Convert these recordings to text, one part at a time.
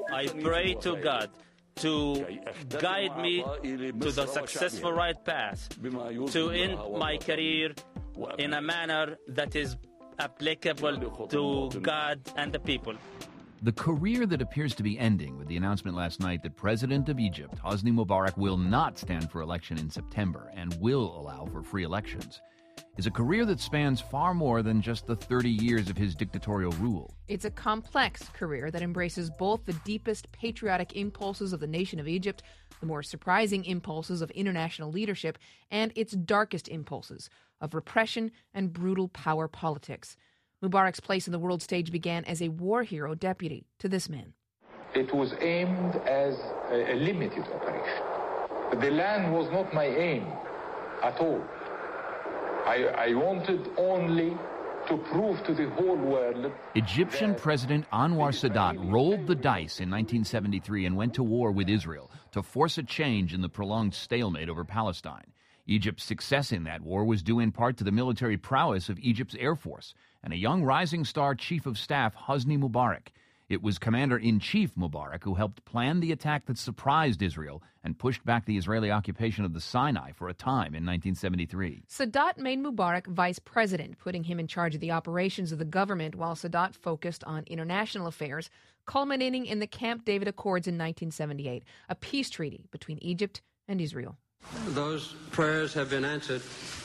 I pray to God to guide me to the successful right path, to end my career in a manner that is applicable to God and the people. The career that appears to be ending with the announcement last night that President of Egypt, Hosni Mubarak, will not stand for election in September and will allow for free elections is a career that spans far more than just the 30 years of his dictatorial rule. It's a complex career that embraces both the deepest patriotic impulses of the nation of Egypt, the more surprising impulses of international leadership, and its darkest impulses of repression and brutal power politics. Mubarak's place in the world stage began as a war hero deputy to this man. It was aimed as a limited operation. The land was not my aim at all. I wanted only to prove to the whole world. Egyptian President Anwar Sadat rolled the dice in 1973 and went to war with Israel to force a change in the prolonged stalemate over Palestine. Egypt's success in that war was due in part to the military prowess of Egypt's Air Force and a young rising star chief of staff, Hosni Mubarak. It was Commander-in-Chief Mubarak who helped plan the attack that surprised Israel and pushed back the Israeli occupation of the Sinai for a time in 1973. Sadat made Mubarak vice president, putting him in charge of the operations of the government while Sadat focused on international affairs, culminating in the Camp David Accords in 1978, a peace treaty between Egypt and Israel. Those prayers have been answered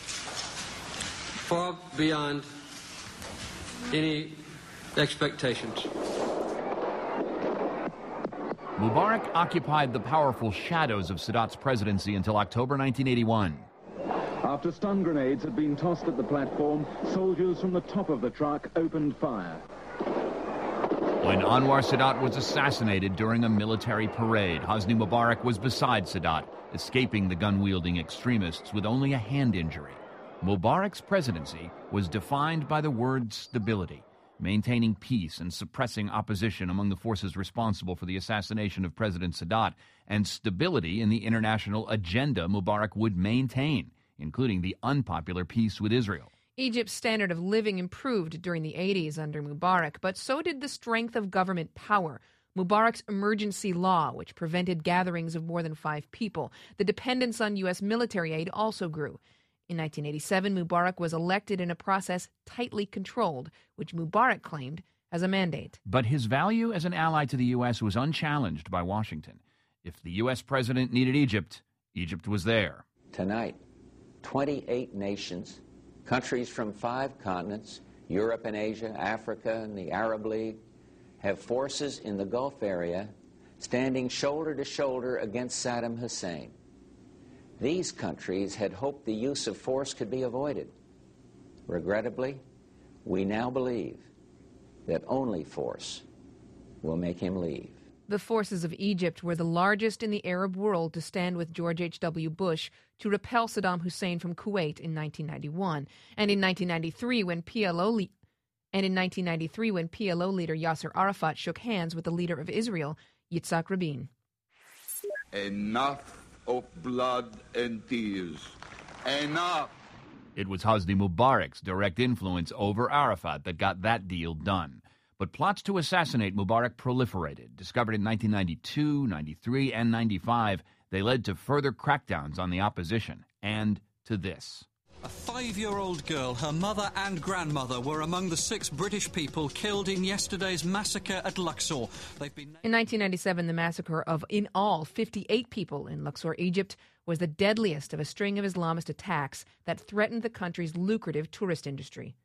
far beyond any expectations. Mubarak occupied the powerful shadows of Sadat's presidency until October 1981. After stun grenades had been tossed at the platform, soldiers from the top of the truck opened fire. When Anwar Sadat was assassinated during a military parade, Hosni Mubarak was beside Sadat, escaping the gun-wielding extremists with only a hand injury. Mubarak's presidency was defined by the word stability, maintaining peace and suppressing opposition among the forces responsible for the assassination of President Sadat, and stability in the international agenda Mubarak would maintain, including the unpopular peace with Israel. Egypt's standard of living improved during the 80s under Mubarak, but so did the strength of government power. Mubarak's emergency law, which prevented gatherings of more than 5 people. The dependence on U.S. military aid also grew. In 1987, Mubarak was elected in a process tightly controlled, which Mubarak claimed as a mandate. But his value as an ally to the U.S. was unchallenged by Washington. If the U.S. president needed Egypt, Egypt was there. Tonight, 28 nations, countries from 5 continents, Europe and Asia, Africa and the Arab League, have forces in the Gulf area standing shoulder to shoulder against Saddam Hussein. These countries had hoped the use of force could be avoided. Regrettably, we now believe that only force will make him leave. The forces of Egypt were the largest in the Arab world to stand with George H.W. Bush to repel Saddam Hussein from Kuwait in 1991. And in 1993, when PLO leader Yasser Arafat shook hands with the leader of Israel, Yitzhak Rabin. Enough of blood and tears. Enough! It was Hosni Mubarak's direct influence over Arafat that got that deal done. But plots to assassinate Mubarak proliferated. Discovered in 1992, 93, and 95, they led to further crackdowns on the opposition, and to this. A 5-year-old girl, her mother and grandmother were among the 6 British people killed in yesterday's massacre at Luxor. In 1997, the massacre of, in all, 58 people in Luxor, Egypt, was the deadliest of a string of Islamist attacks that threatened the country's lucrative tourist industry.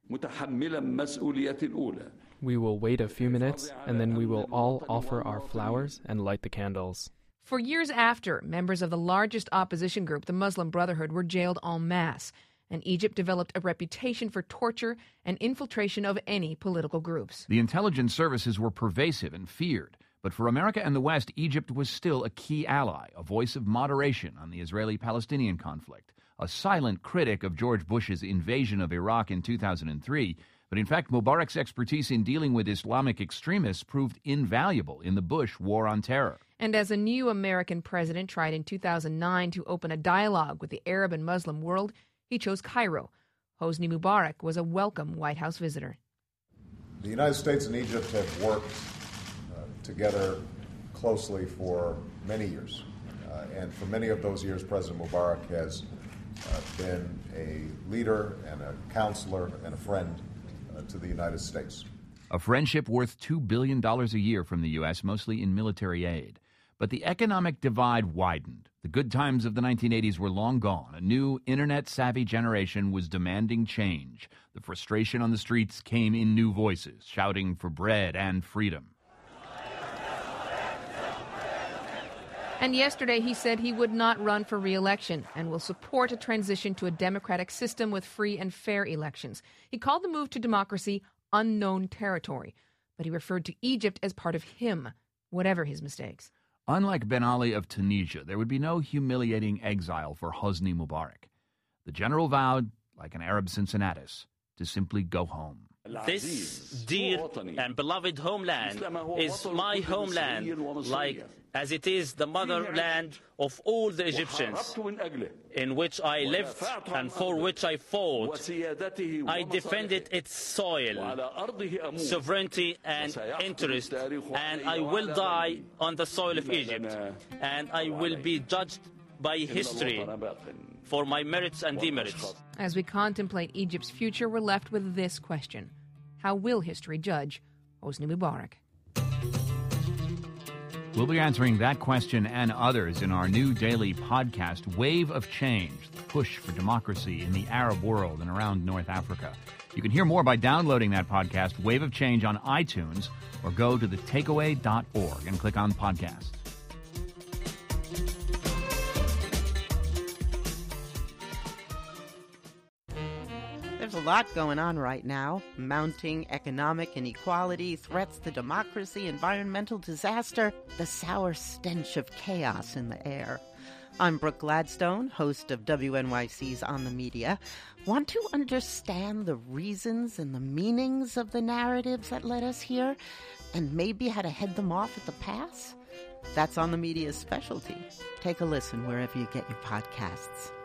We will wait a few minutes, and then we will all offer our flowers and light the candles. For years after, members of the largest opposition group, the Muslim Brotherhood, were jailed en masse, and Egypt developed a reputation for torture and infiltration of any political groups. The intelligence services were pervasive and feared, but for America and the West, Egypt was still a key ally, a voice of moderation on the Israeli-Palestinian conflict, a silent critic of George Bush's invasion of Iraq in 2003, but in fact, Mubarak's expertise in dealing with Islamic extremists proved invaluable in the Bush war on terror. And as a new American president tried in 2009 to open a dialogue with the Arab and Muslim world, he chose Cairo. Hosni Mubarak was a welcome White House visitor. The United States and Egypt have worked together closely for many years. And for many of those years, President Mubarak has been a leader and a counselor and a friend to the United States. A friendship worth $2 billion a year from the U.S., mostly in military aid. But the economic divide widened. The good times of the 1980s were long gone. A new internet-savvy generation was demanding change. The frustration on the streets came in new voices, shouting for bread and freedom. And yesterday he said he would not run for re-election and will support a transition to a democratic system with free and fair elections. He called the move to democracy unknown territory, but he referred to Egypt as part of him, whatever his mistakes. Unlike Ben Ali of Tunisia, there would be no humiliating exile for Hosni Mubarak. The general vowed, like an Arab Cincinnatus, to simply go home. This dear and beloved homeland is my homeland, like as it is the motherland of all the Egyptians, in which I lived and for which I fought. I defended its soil, sovereignty and interest, and I will die on the soil of Egypt, and I will be judged by history for my merits and demerits. As we contemplate Egypt's future, we're left with this question. How will history judge Hosni Mubarak? We'll be answering that question and others in our new daily podcast, Wave of Change, the push for democracy in the Arab world and around North Africa. You can hear more by downloading that podcast, Wave of Change, on iTunes, or go to thetakeaway.org and click on podcasts. There's a lot going on right now. Mounting economic inequality, threats to democracy, environmental disaster, the sour stench of chaos in the air. I'm Brooke Gladstone, host of WNYC's On the Media. Want to understand the reasons and the meanings of the narratives that led us here, and maybe how to head them off at the pass? That's On the Media's specialty. Take a listen wherever you get your podcasts.